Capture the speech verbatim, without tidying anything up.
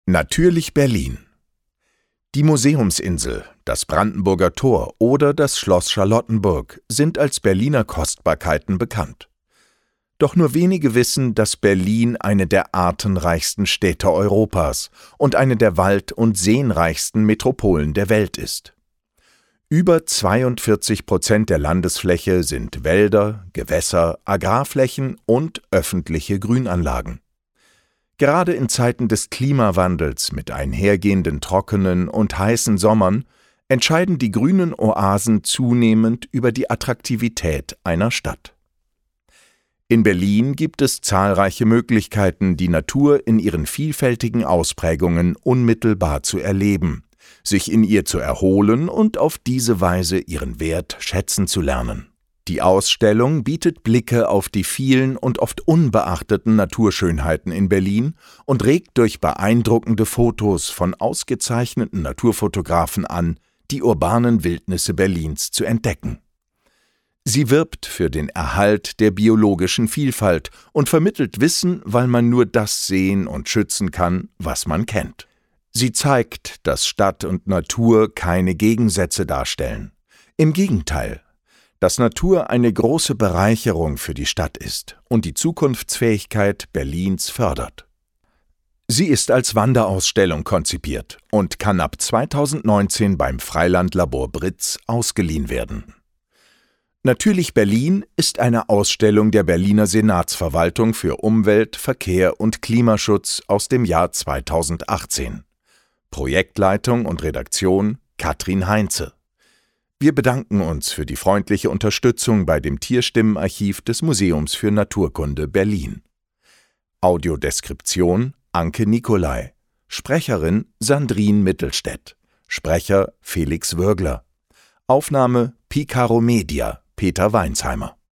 Natürlich Berlin. Die Museumsinsel, das Brandenburger Tor oder das Schloss Charlottenburg sind als Berliner Kostbarkeiten bekannt. Doch nur wenige wissen, dass Berlin eine der artenreichsten Städte Europas und eine der wald- und seenreichsten Metropolen der Welt ist. Über zweiundvierzig Prozent der Landesfläche sind Wälder, Gewässer, Agrarflächen und öffentliche Grünanlagen. Gerade in Zeiten des Klimawandels mit einhergehenden trockenen und heißen Sommern entscheiden die grünen Oasen zunehmend über die Attraktivität einer Stadt. In Berlin gibt es zahlreiche Möglichkeiten, die Natur in ihren vielfältigen Ausprägungen unmittelbar zu erleben, sich in ihr zu erholen und auf diese Weise ihren Wert schätzen zu lernen. Die Ausstellung bietet Blicke auf die vielen und oft unbeachteten Naturschönheiten in Berlin und regt durch beeindruckende Fotos von ausgezeichneten Naturfotografen an, die urbanen Wildnisse Berlins zu entdecken. Sie wirbt für den Erhalt der biologischen Vielfalt und vermittelt Wissen, weil man nur das sehen und schützen kann, was man kennt. Sie zeigt, dass Stadt und Natur keine Gegensätze darstellen. Im Gegenteil, dass Natur eine große Bereicherung für die Stadt ist und die Zukunftsfähigkeit Berlins fördert. Sie ist als Wanderausstellung konzipiert und kann ab zweitausendneunzehn beim Freilandlabor Britz ausgeliehen werden. Natürlich Berlin ist eine Ausstellung der Berliner Senatsverwaltung für Umwelt, Verkehr und Klimaschutz aus dem Jahr zweitausendachtzehn. Projektleitung und Redaktion Katrin Heinze. Wir bedanken uns für die freundliche Unterstützung bei dem Tierstimmenarchiv des Museums für Naturkunde Berlin. Audiodeskription Anke Nicolai. Sprecherin Sandrine Mittelstädt. Sprecher Felix Würgler. Aufnahme Picaro Media Peter Weinsheimer.